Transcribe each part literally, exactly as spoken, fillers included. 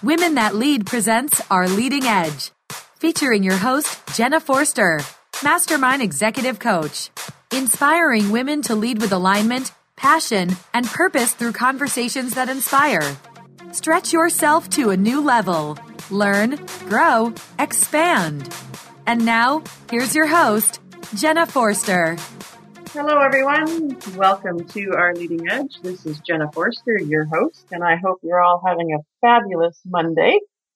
Women That Lead presents Our Leading Edge, featuring your host, Jenna Forster, Mastermind Executive Coach, inspiring women to lead with alignment, passion, and purpose through conversations that inspire. Stretch yourself to a new level. Learn, grow, expand. And now, here's your host, Jenna Forster. Hello, everyone. Welcome to Our Leading Edge. This is Jenna Forster, your host, and I hope you're all having a fabulous Monday.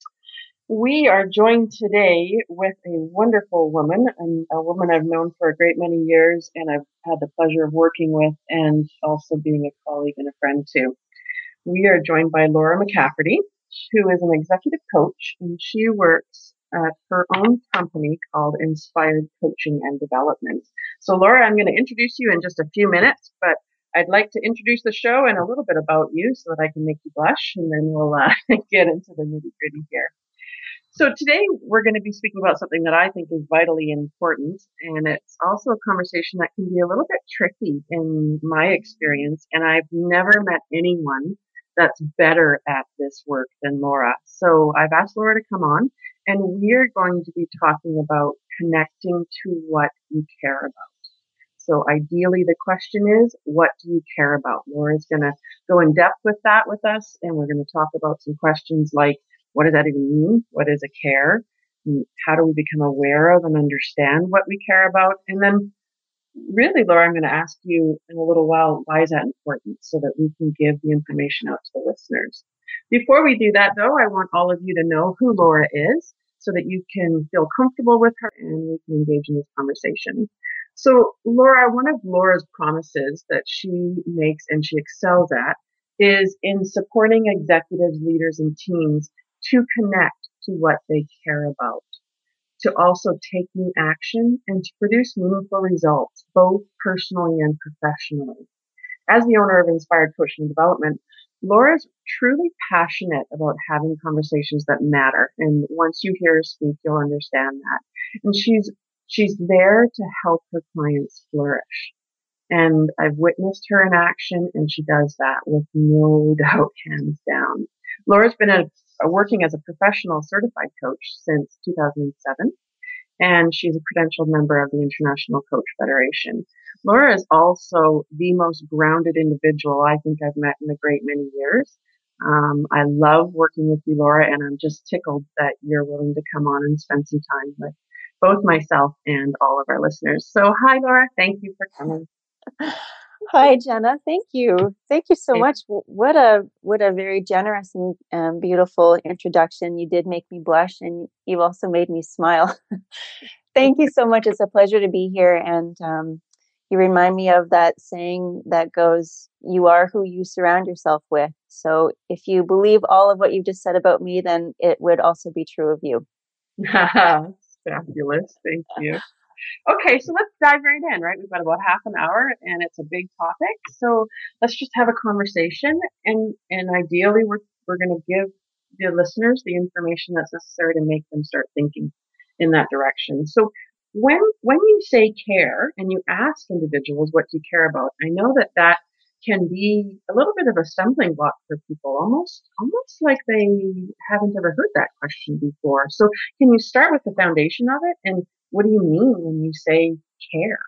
We are joined today with a wonderful woman, and a woman I've known for a great many years, and I've had the pleasure of working with and also being a colleague and a friend too. We are joined by Laura McCafferty, who is an executive coach, and she works at her own company called Inspired Coaching and Development. So Laura, I'm going to introduce you in just a few minutes, but I'd like to introduce the show and a little bit about you so that I can make you blush, and then we'll uh, get into the nitty-gritty here. So today we're going to be speaking about something that I think is vitally important, and it's also a conversation that can be a little bit tricky in my experience, and I've never met anyone that's better at this work than Laura. So I've asked Laura to come on, and we're going to be talking about connecting to what you care about. So ideally, the question is, what do you care about? Laura's going to go in depth with that with us, and we're going to talk about some questions like, what does that even mean? What is a care? How do we become aware of and understand what we care about? And then really, Laura, I'm going to ask you in a little while, why is that important so that we can give the information out to the listeners. Before we do that, though, I want all of you to know who Laura is so that you can feel comfortable with her and we can engage in this conversation. So, Laura, one of Laura's promises that she makes and she excels at is in supporting executives, leaders, and teams to connect to what they care about, to also take new action and to produce meaningful results, both personally and professionally. As the owner of Inspired Coaching and Development, Laura's truly passionate about having conversations that matter. And once you hear her speak, you'll understand that. And she's, she's there to help her clients flourish. And I've witnessed her in action, and she does that with no doubt, hands down. Laura's been a, a working as a professional certified coach since two thousand seven. And she's a credentialed member of the International Coach Federation. Laura is also the most grounded individual I think I've met in a great many years. Um, I love working with you, Laura, and I'm just tickled that you're willing to come on and spend some time with both myself and all of our listeners. So hi, Laura. Thank you for coming. Hi, Jenna. Thank you. Thank you so much. What a what a very generous and um, beautiful introduction. You did make me blush, and you also made me smile. Thank you so much. It's a pleasure to be here. And um, you remind me of that saying that goes, "You are who you surround yourself with." So if you believe all of what you've just said about me, then it would also be true of you. Fabulous. Thank you. Okay, so let's dive right in, right? We've got about half an hour and it's a big topic. So let's just have a conversation, and, and ideally we're, we're going to give the listeners the information that's necessary to make them start thinking in that direction. So when, when you say care and you ask individuals what you care about, I know that that can be a little bit of a stumbling block for people, almost, almost like they haven't ever heard that question before. So can you start with the foundation of it, and what do you mean when you say care?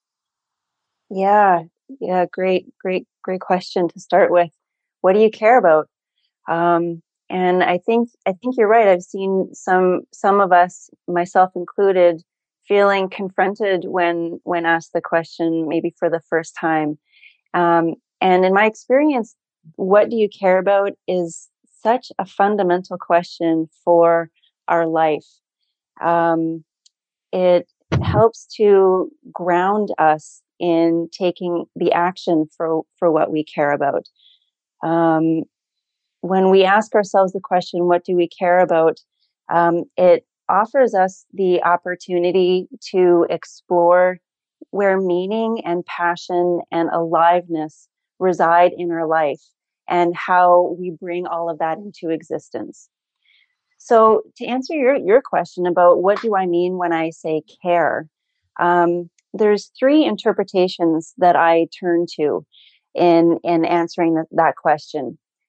Yeah, yeah, great, great, great question to start with. What do you care about? Um, and I think I think you're right. I've seen some some of us, myself included, feeling confronted when when asked the question, maybe for the first time. Um, and in my experience, what do you care about is such a fundamental question for our life. Um, It helps to ground us in taking the action for, for what we care about. Um, when we ask ourselves the question, what do we care about? Um, it offers us the opportunity to explore where meaning and passion and aliveness reside in our life and how we bring all of that into existence. So to answer your, your question about what do I mean when I say care, um, there's three interpretations that I turn to in, in answering that, that question.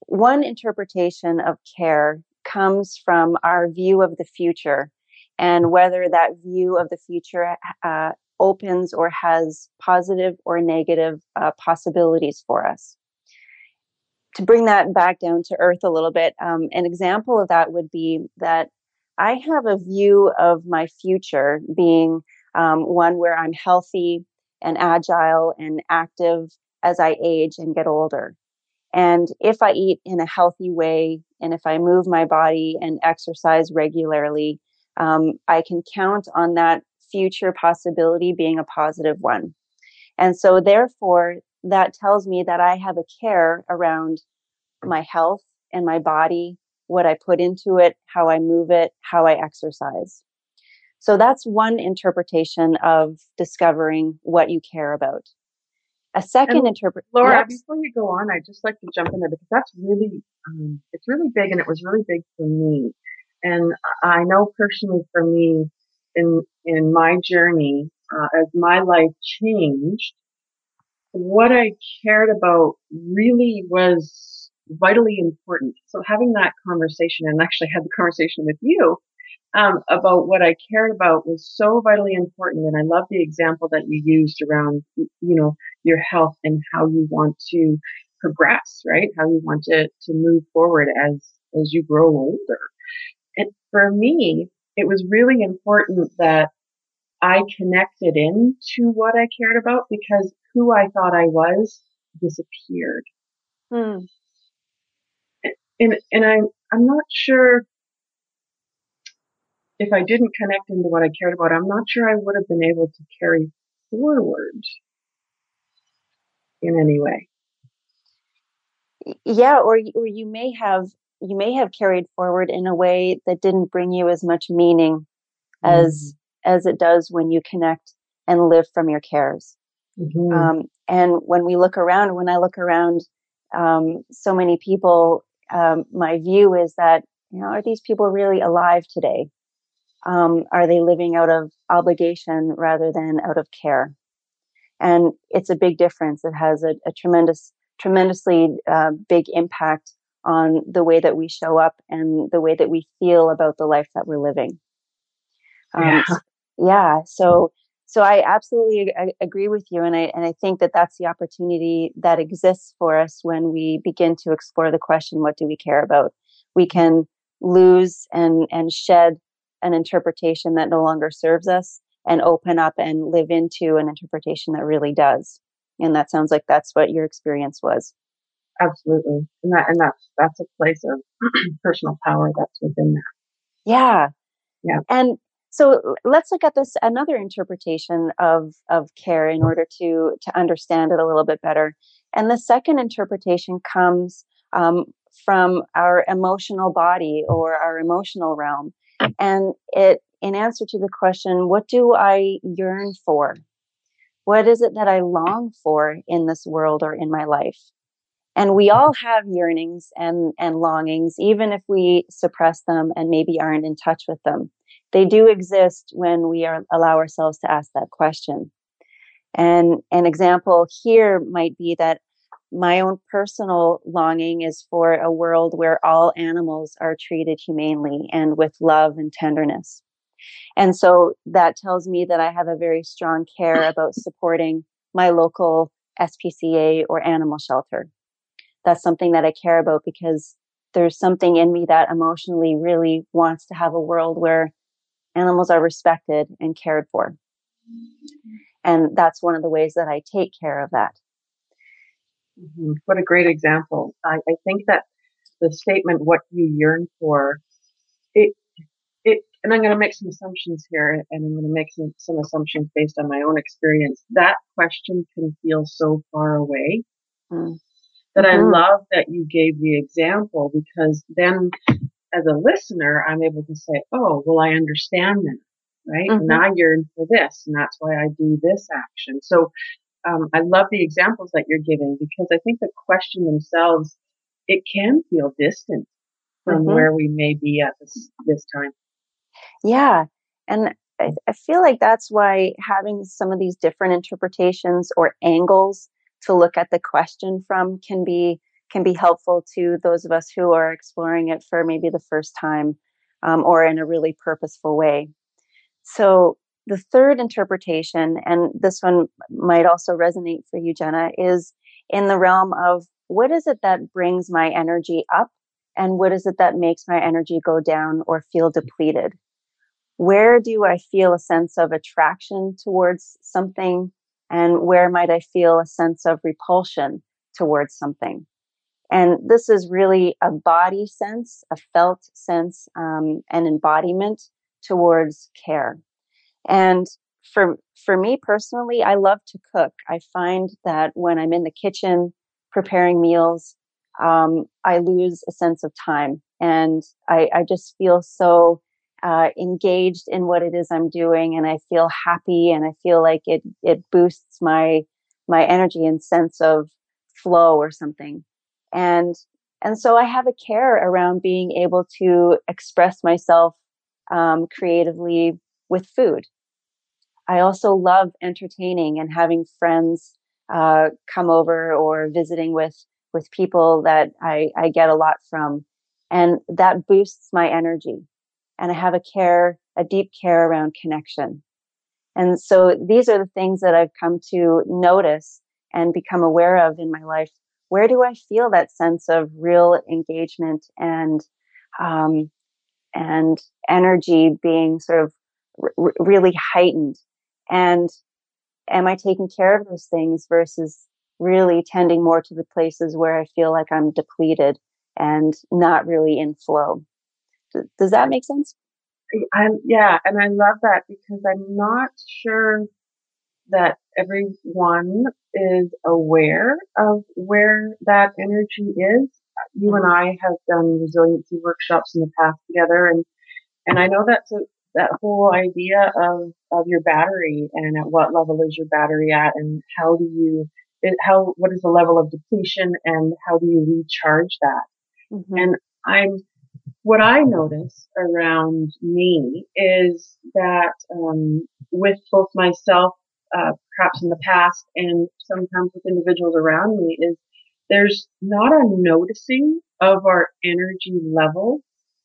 one interpretation of care comes from our view of the future and whether that view of the future uh, opens or has positive or negative uh, possibilities for us. To bring that back down to earth a little bit, um, an example of that would be that I have a view of my future being um, one where I'm healthy and agile and active as I age and get older. And if I eat in a healthy way, and if I move my body and exercise regularly, um, I can count on that future possibility being a positive one. And so therefore, that tells me that I have a care around my health and my body, what I put into it, how I move it, how I exercise. So that's one interpretation of discovering what you care about. A second interpretation. Laura, yes. Before you go on, I'd just like to jump in there because that's really, um, it's really big, and it was really big for me. And I know personally for me, in in my journey, uh, as my life changed, what I cared about really was vitally important. So having that conversation, and actually had the conversation with you, um, about what I cared about was so vitally important. And I love the example that you used around, you know, your health and how you want to progress, right? How you want to, to move forward as, as you grow older. And for me, it was really important that I connected into what I cared about because who I thought I was disappeared. Hmm. And, and I'm, I'm not sure if I didn't connect into what I cared about, I'm not sure I would have been able to carry forward in any way. Yeah, or or you may have you may have carried forward in a way that didn't bring you as much meaning as mm-hmm. as it does when you connect and live from your cares. Mm-hmm. Um, and when we look around, when I look around, um, so many people, um, my view is that, you know, are these people really alive today? Um, are they living out of obligation rather than out of care? And it's a big difference. It has a, a tremendous, tremendously uh, big impact on the way that we show up and the way that we feel about the life that we're living. Um, yeah. yeah. So, so I absolutely ag- agree with you. And I, and I think that that's the opportunity that exists for us when we begin to explore the question, what do we care about? We can lose and, and shed an interpretation that no longer serves us and open up and live into an interpretation that really does. And that sounds like that's what your experience was. Absolutely. And that, and that's, that's a place of personal power that's within that. Yeah. Yeah. And so let's look at this, another interpretation of, of care in order to, to understand it a little bit better. And the second interpretation comes um, from our emotional body or our emotional realm. And it, in answer to the question, what do I yearn for? What is it that I long for in this world or in my life? And we all have yearnings and, and longings, even if we suppress them and maybe aren't in touch with them. They do exist when we are, allow ourselves to ask that question. And an example here might be that my own personal longing is for a world where all animals are treated humanely and with love and tenderness. And so that tells me that I have a very strong care about supporting my local S P C A or animal shelter. That's something that I care about because there's something in me that emotionally really wants to have a world where animals are respected and cared for. And that's one of the ways that I take care of that. Mm-hmm. What a great example. I, I think that the statement, what you yearn for, it, it, and I'm going to make some assumptions here, and I'm going to make some, some assumptions based on my own experience. That question can feel so far away. Mm. That mm-hmm. I love that you gave the example, because then as a listener, I'm able to say, oh, well, I understand that, right? Mm-hmm. And I yearn for this, and that's why I do this action. So um, I love the examples that you're giving, because I think the question themselves, it can feel distant from mm-hmm. where we may be at this, this time. Yeah. And I, I feel like that's why having some of these different interpretations or angles to look at the question from can be can be helpful to those of us who are exploring it for maybe the first time, um, or in a really purposeful way. So the third interpretation, and this one might also resonate for you, Jenna, is in the realm of what is it that brings my energy up and what is it that makes my energy go down or feel depleted? Where do I feel a sense of attraction towards something, and where might I feel a sense of repulsion towards something? And this is really a body sense, a felt sense, um, an embodiment towards care. And for for me personally, I love to cook. I find that when I'm in the kitchen preparing meals, um, I lose a sense of time, and I, I just feel so uh, engaged in what it is I'm doing, and I feel happy, and I feel like it it boosts my my energy and sense of flow or something. And and so I have a care around being able to express myself um, creatively with food. I also love entertaining and having friends uh, come over or visiting with with people that I, I get a lot from, and that boosts my energy. And I have a care, a deep care around connection. And so these are the things that I've come to notice and become aware of in my life. Where do I feel that sense of real engagement and um, and energy being sort of r- really heightened? And am I taking care of those things versus really tending more to the places where I feel like I'm depleted and not really in flow? D- Does that make sense? I, yeah, and I love that because I'm not sure that everyone is aware of where that energy is. You and I have done resiliency workshops in the past together, and and I know that's a, that whole idea of of your battery and at what level is your battery at, and how do you it, how what is the level of depletion and how do you recharge that? Mm-hmm. And I'm what I notice around me is that um, with both myself, uh, perhaps in the past, and sometimes with individuals around me, is there's not a noticing of our energy level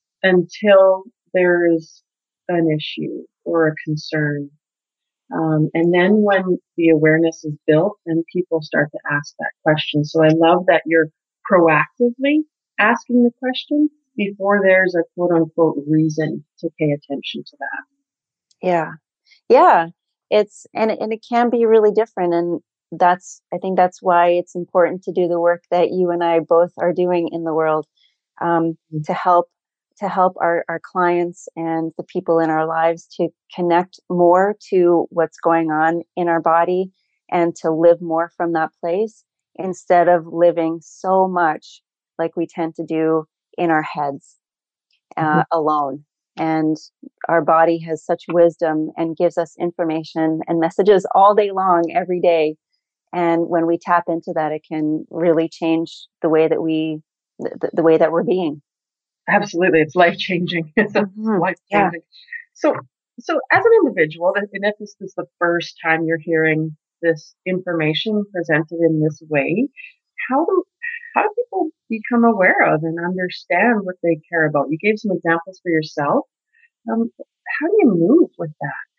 until there's an issue or a concern. Um, and then when the awareness is built, then people start to ask that question. So I love that you're proactively asking the question before there's a quote unquote reason to pay attention to that. Yeah. Yeah. It's, and, and it can be really different. And that's, I think that's why it's important to do the work that you and I both are doing in the world, um, mm-hmm. to help, to help our, our clients and the people in our lives to connect more to what's going on in our body and to live more from that place instead of living so much like we tend to do in our heads, uh, mm-hmm. alone. And our body has such wisdom and gives us information and messages all day long, every day. And when we tap into that, it can really change the way that we, the, the way that we're being. Absolutely. It's life changing. It's mm-hmm. life changing. Yeah. So, so as an individual, and if this is the first time you're hearing this information presented in this way, how do, how do people become aware of and understand what they care about? You gave some examples for yourself. Um, how do you move with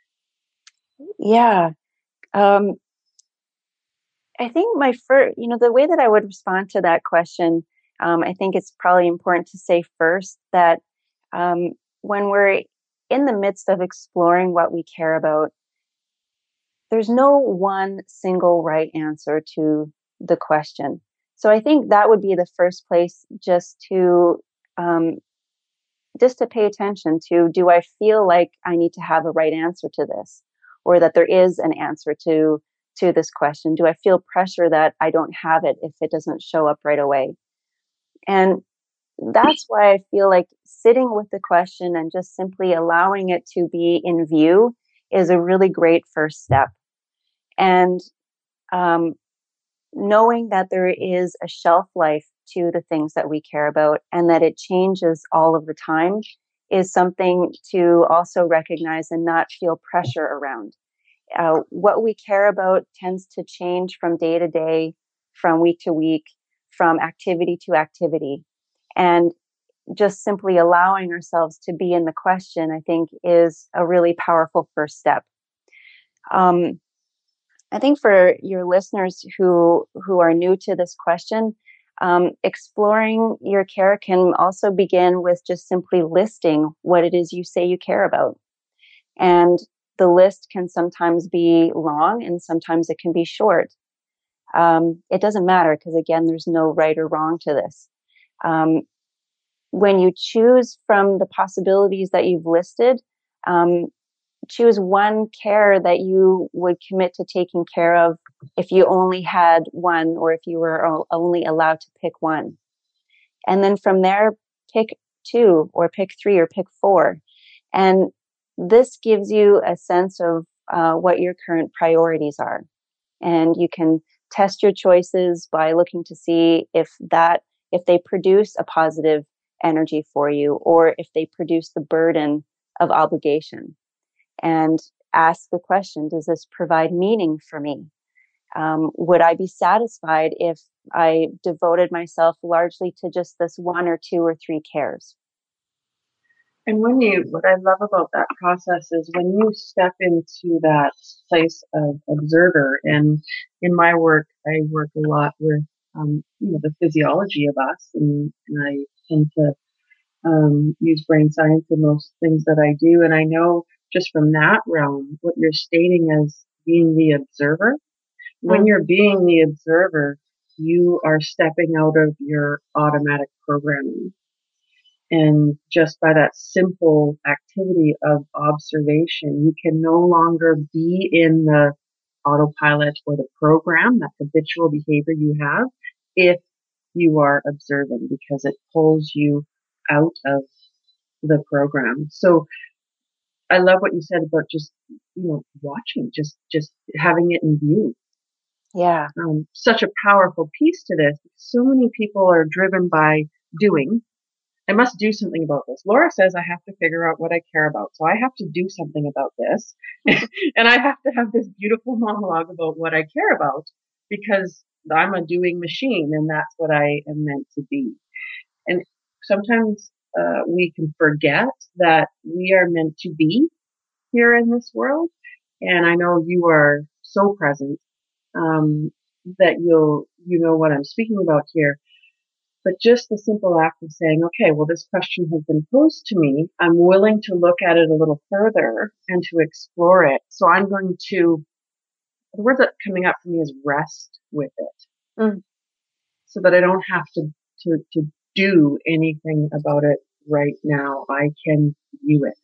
that? Yeah. Um, I think my first, you know, the way that I would respond to that question, um, I think it's probably important to say first that um, when we're in the midst of exploring what we care about, there's no one single right answer to the question. So I think that would be the first place just to um, just to pay attention to, do I feel like I need to have a right answer to this, or that there is an answer to to this question? Do I feel pressure that I don't have it if it doesn't show up right away? And that's why I feel like sitting with the question and just simply allowing it to be in view is a really great first step. And um, knowing that there is a shelf life to the things that we care about and that it changes all of the time is something to also recognize and not feel pressure around. Uh, what we care about tends to change from day to day, from week to week, from activity to activity. And just simply allowing ourselves to be in the question, I think, is a really powerful first step. Um, I think for your listeners who who are new to this question, um, exploring your care can also begin with just simply listing what it is you say you care about. And the list can sometimes be long and sometimes it can be short. Um, it doesn't matter because, again, there's no right or wrong to this. Um, when you choose from the possibilities that you've listed, um, choose one care that you would commit to taking care of if you only had one or if you were only allowed to pick one. And then from there, pick two or pick three or pick four. And this gives you a sense of uh, what your current priorities are. And you can test your choices by looking to see if that, if they produce a positive energy for you, or if they produce the burden of obligation. And ask the question, does this provide meaning for me? Um, would I be satisfied if I devoted myself largely to just this one or two or three cares? And when you, what I love about that process is when you step into that place of observer, and in my work, I work a lot with, um, you know, the physiology of us, and, and I tend to um, use brain science in most things that I do. And I know just from that realm, what you're stating as being the observer, when you're being the observer, you are stepping out of your automatic programming. And just by that simple activity of observation, you can no longer be in the autopilot or the program, that habitual behavior you have, if you are observing, because it pulls you out of the program. So I love what you said about just, you know, watching, just, just having it in view. Yeah. Um, such a powerful piece to this. So many people are driven by doing. I must do something about this. Laura says I have to figure out what I care about. So I have to do something about this. And I have to have this beautiful monologue about what I care about because I'm a doing machine and that's what I am meant to be. And sometimes uh, we can forget that we are meant to be here in this world. And I know you are so present um, that you'll, you know what I'm speaking about here. But just the simple act of saying, okay, well, this question has been posed to me. I'm willing to look at it a little further and to explore it. So I'm going to, the word that's coming up for me is rest with it. Mm. So that I don't have to, to, to do anything about it right now. I can view it.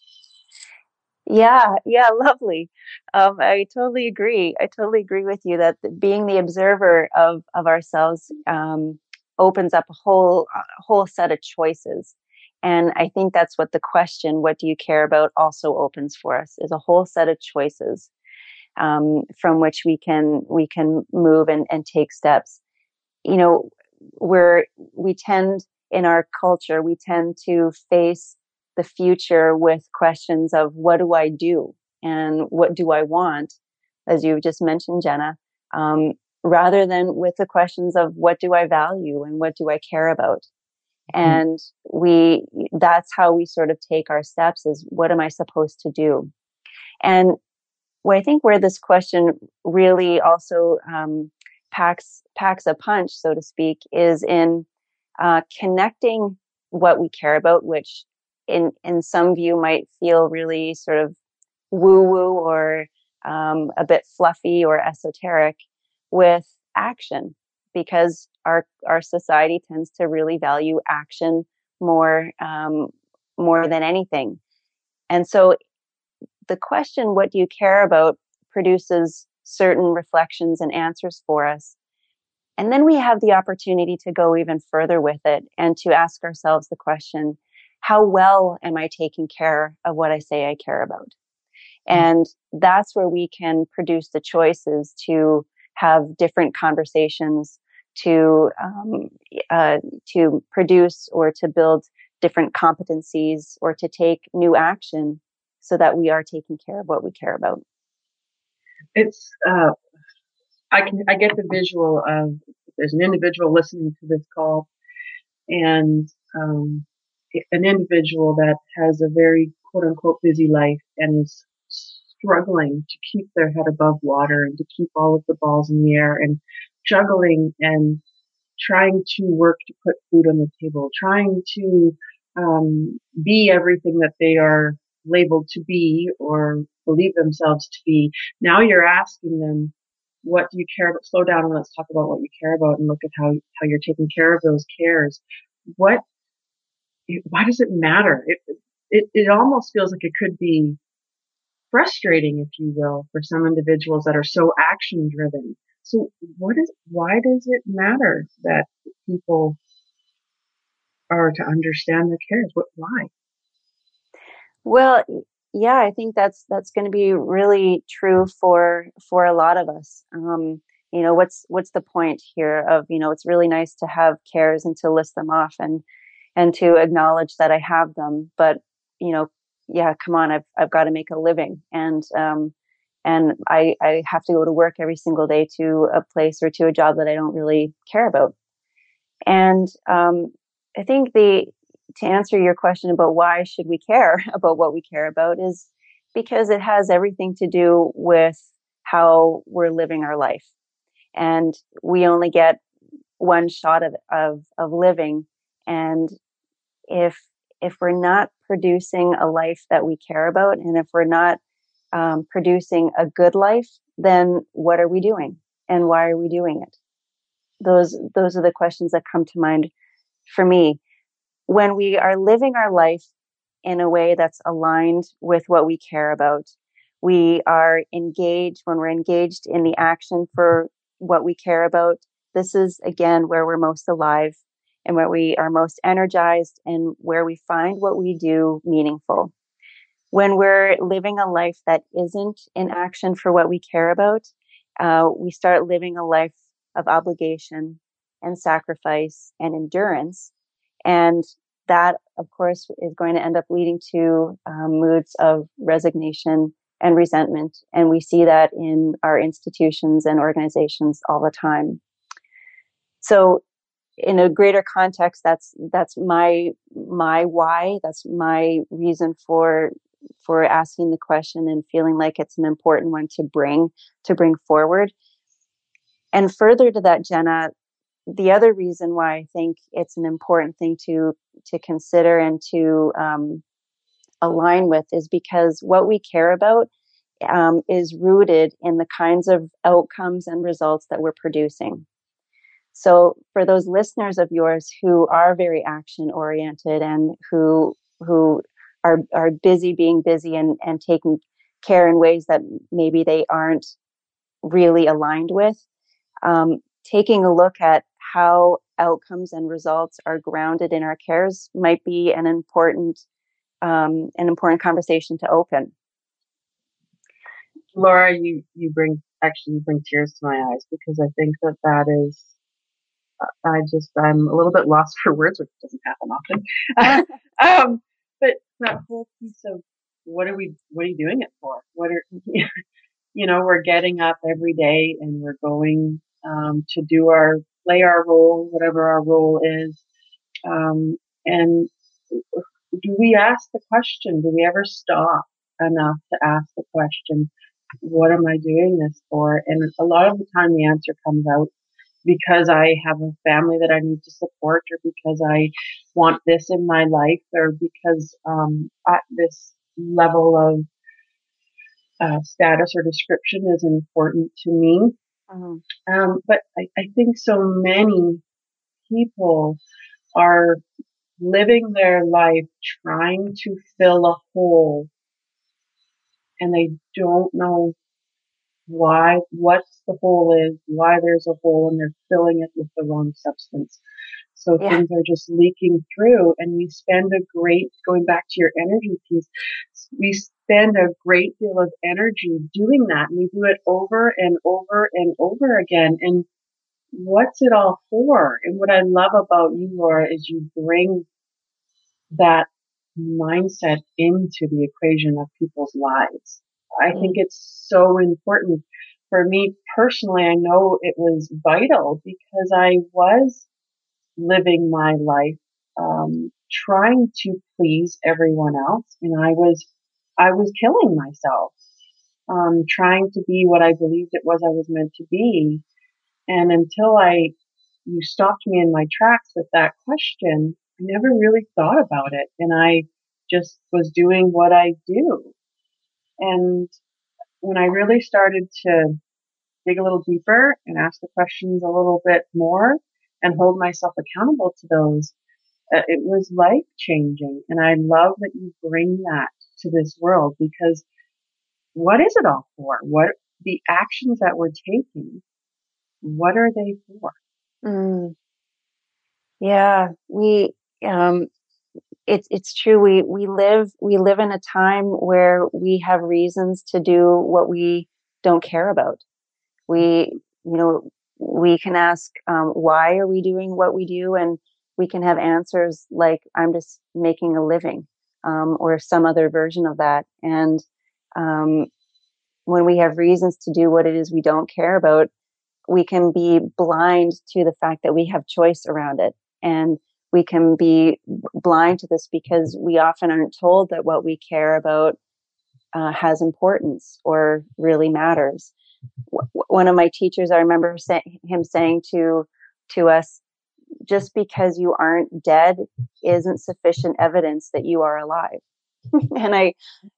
Yeah, yeah, lovely. Um, I totally agree. I totally agree with you that being the observer of, of ourselves, um, opens up a whole a whole set of choices. And I think that's what the question, what do you care about, also opens for us, is a whole set of choices um, from which we can we can move and, and take steps. You know, where we tend in our culture, we tend to face the future with questions of what do I do and what do I want, as you just mentioned, Jenna. Um, rather than with the questions of what do I value and what do I care about. And we, that's how we sort of take our steps, is what am I supposed to do? And what I think where this question really also, um, packs, packs a punch, so to speak, is in, uh, connecting what we care about, which in, in some view might feel really sort of woo woo or, um, a bit fluffy or esoteric, with action, because our our society tends to really value action more um, more than anything. And so the question, what do you care about, produces certain reflections and answers for us. And then we have the opportunity to go even further with it and to ask ourselves the question, how well am I taking care of what I say I care about? And that's where we can produce the choices to have different conversations, to um, uh, to produce or to build different competencies, or to take new action, so that we are taking care of what we care about. It's uh, I can I get the visual of there's an individual listening to this call and um, an individual that has a very quote unquote busy life and is struggling to keep their head above water and to keep all of the balls in the air and juggling and trying to work to put food on the table, trying to um, be everything that they are labeled to be or believe themselves to be. Now you're asking them, what do you care about? Slow down and let's talk about what you care about and look at how, how you're taking care of those cares. What, why does it matter? It, it, it almost feels like it could be frustrating, if you will, for some individuals that are so action driven. So what is, why does it matter that people are to understand their cares? What, why? Well, yeah, I think that's, that's going to be really true for, for a lot of us. Um, you know, what's, what's the point here of, you know, it's really nice to have cares and to list them off and, and to acknowledge that I have them. But, you know, yeah, come on, I've, I've got to make a living. And, um, and I, I have to go to work every single day to a place or to a job that I don't really care about. And, um, I think the, to answer your question about why should we care about what we care about is because it has everything to do with how we're living our life. And we only get one shot of, of, of living. And if, if we're not producing a life that we care about, and if we're not um, producing a good life, then what are we doing? And why are we doing it? Those, those are the questions that come to mind for me. When we are living our life in a way that's aligned with what we care about, we are engaged, when we're engaged in the action for what we care about, this is again where we're most alive and where we are most energized and where we find what we do meaningful. When we're living a life that isn't in action for what we care about, uh, we start living a life of obligation and sacrifice and endurance. And that, of course, is going to end up leading to um, moods of resignation and resentment. And we see that in our institutions and organizations all the time. So in a greater context, that's, that's my, my why. That's my reason for, for asking the question and feeling like it's an important one to bring, to bring forward. And further to that, Jenna, the other reason why I think it's an important thing to, to consider and to, um, align with is because what we care about, um, is rooted in the kinds of outcomes and results that we're producing. So for those listeners of yours who are very action oriented and who, who are, are busy being busy and, and taking care in ways that maybe they aren't really aligned with, um, taking a look at how outcomes and results are grounded in our cares might be an important, um, an important conversation to open. Laura, you, you bring, actually you bring tears to my eyes because I think that that is, I just, I'm a little bit lost for words, which doesn't happen often. um, but that whole piece of what are we, what are you doing it for? What are, you know, we're getting up every day and we're going, um, to do our, play our role, whatever our role is. Um, and do we ask the question? Do we ever stop enough to ask the question, what am I doing this for? And a lot of the time the answer comes out because I have a family that I need to support, or because I want this in my life, or because um, at this level of uh, status or description is important to me. Mm-hmm. Um, but I, I think so many people are living their life trying to fill a hole, and they don't know why, what the hole is, why there's a hole, and they're filling it with the wrong substance. So yeah. Things are just leaking through, and we spend a great, going back to your energy piece, we spend a great deal of energy doing that, and we do it over and over and over again. And what's it all for? And what I love about you, Laura, is you bring that mindset into the equation of people's lives. I think it's so important. For me personally, I know it was vital because I was living my life, um, trying to please everyone else. And I was, I was killing myself, um, trying to be what I believed it was I was meant to be. And until I, you stopped me in my tracks with that question, I never really thought about it. And I just was doing what I do. And when I really started to dig a little deeper and ask the questions a little bit more and hold myself accountable to those, uh, it was life changing. And I love that you bring that to this world, because what is it all for? What the actions that we're taking, what are they for? Mm, yeah, we, um, it's, it's true. We, we live, we live in a time where we have reasons to do what we don't care about. We, you know, we can ask, um, why are we doing what we do? And we can have answers like, I'm just making a living, um, or some other version of that. And, um, when we have reasons to do what it is we don't care about, we can be blind to the fact that we have choice around it. And we can be blind to this because we often aren't told that what we care about uh, has importance or really matters. W- one of my teachers, I remember say, him saying to to us, just because you aren't dead isn't sufficient evidence that you are alive. And I,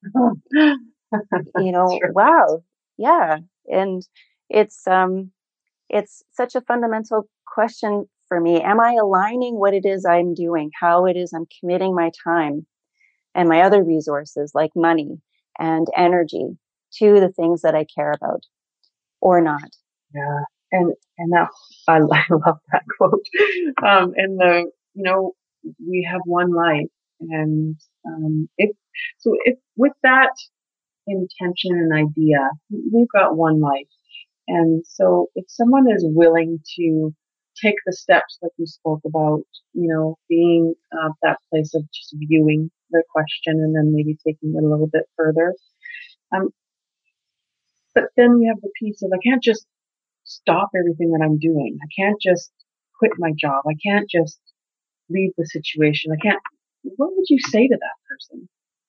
you know, Sure. wow, yeah. And it's um it's such a fundamental question for me. Am I aligning what it is I'm doing, how it is I'm committing my time and my other resources like money and energy to the things that I care about or not? Yeah. And, and that, I, I love that quote. Um, and the, you know, we have one life, and, um, if, so if with that intention and idea, we've got one life. And so if someone is willing to take the steps like you spoke about, you know, being uh, that place of just viewing the question and then maybe taking it a little bit further. Um, but then you have the piece of, I can't just stop everything that I'm doing. I can't just quit my job. I can't just leave the situation. I can't. What would you say to that person?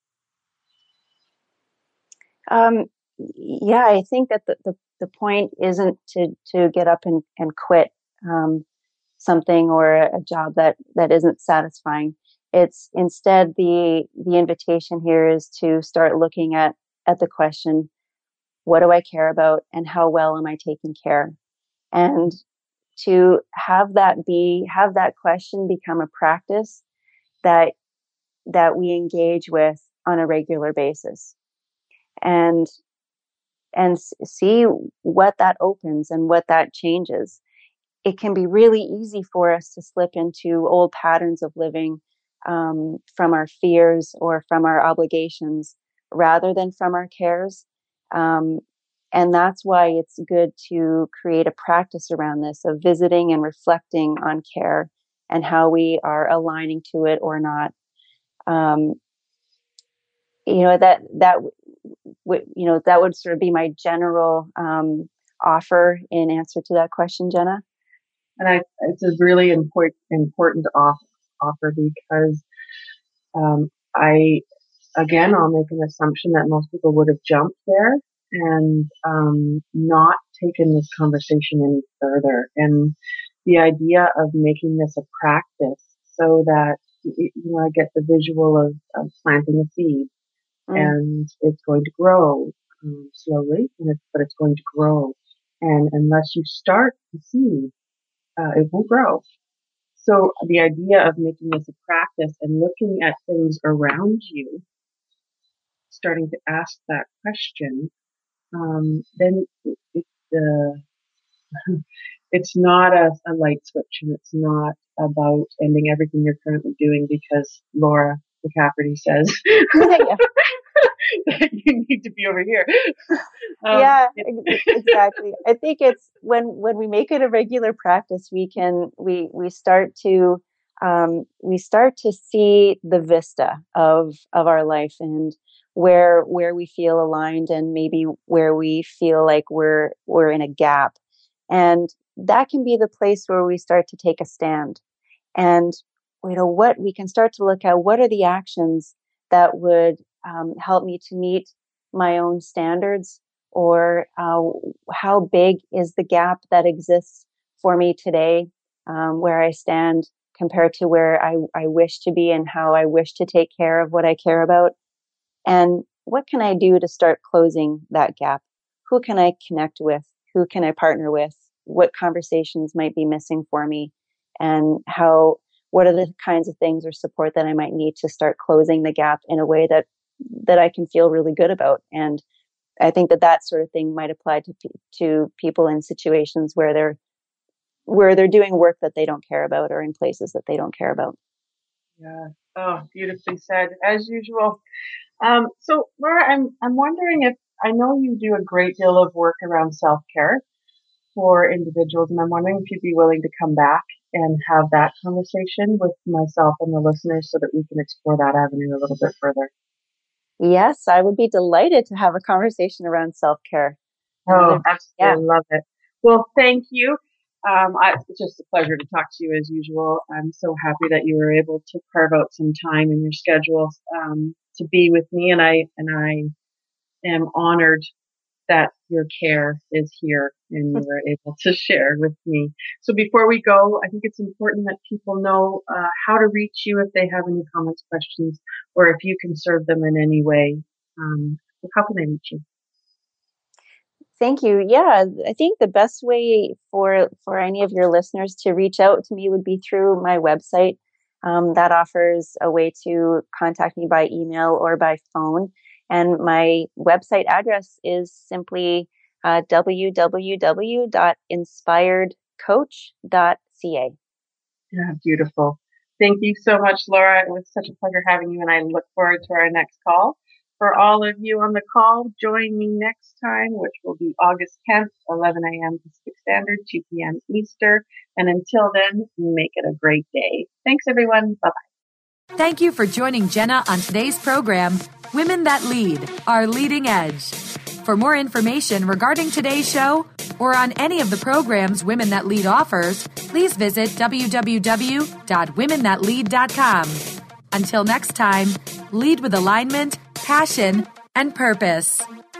Um, yeah, I think that the, the, the point isn't to, to get up and, and quit um, something or a job that, that isn't satisfying. It's instead the the invitation here is to start looking at at the question, what do I care about and how well am I taking care? And to have that be have that question become a practice that that we engage with on a regular basis. And and see what that opens and what that changes. It can be really easy for us to slip into old patterns of living um, from our fears or from our obligations rather than from our cares. Um, and that's why it's good to create a practice around this of visiting and reflecting on care and how we are aligning to it or not. Um, you know, that, that would, you know, that would sort of be my general um, offer in answer to that question, Jenna. And I, it's a really important, important off, offer because, um, I, again, I'll make an assumption that most people would have jumped there and, um, not taken this conversation any further. And the idea of making this a practice so that, you know, I get the visual of, of planting a seed mm. and it's going to grow um, slowly, and it's, but it's going to grow. And unless you start the seed, uh, it won't grow. So the idea of making this a practice and looking at things around you, starting to ask that question, um, then it, it, uh, it's not a, a light switch, and it's not about ending everything you're currently doing because Laura McCafferty says that you need to be over here. Um, yeah, exactly. I think it's when when we make it a regular practice, we can we we start to um, we start to see the vista of of our life and where where we feel aligned and maybe where we feel like we're we're in a gap. And that can be the place where we start to take a stand. And you know what we can start to look at, what are the actions that would um, help me to meet my own standards, or uh, how big is the gap that exists for me today, um, where I stand compared to where I, I wish to be and how I wish to take care of what I care about. And what can I do to start closing that gap? Who can I connect with? Who can I partner with? What conversations might be missing for me? And how, what are the kinds of things or support that I might need to start closing the gap in a way that, that I can feel really good about? And I think that that sort of thing might apply to, to people in situations where they're, where they're doing work that they don't care about or in places that they don't care about. Yeah. Oh, beautifully said, as usual. Um, so Laura, I'm, I'm wondering if, I know you do a great deal of work around self-care for individuals, and I'm wondering if you'd be willing to come back and have that conversation with myself and the listeners so that we can explore that avenue a little bit further. Yes, I would be delighted to have a conversation around self-care. Oh, absolutely. Yeah. Love it. Well, thank you. Um, I, it's just a pleasure to talk to you as usual. I'm so happy that you were able to carve out some time in your schedule um, to be with me, and I and I am honored that your care is here and you were able to share with me. So before we go, I think it's important that people know uh, how to reach you if they have any comments, questions, or if you can serve them in any way. Um, how can they reach you? Thank you. Yeah, I think the best way for for any of your listeners to reach out to me would be through my website. Um, that offers a way to contact me by email or by phone. And my website address is simply uh, w w w dot inspired coach dot c a. Yeah, beautiful. Thank you so much, Laura. It was such a pleasure having you, and I look forward to our next call. For all of you on the call, join me next time, which will be August tenth, eleven a.m. Pacific Standard, two p.m. Eastern. And until then, make it a great day. Thanks, everyone. Bye-bye. Thank you for joining Jenna on today's program, Women That Lead, Our Leading Edge. For more information regarding today's show or on any of the programs Women That Lead offers, please visit w w w dot women that lead dot com. Until next time, lead with alignment, passion, and purpose.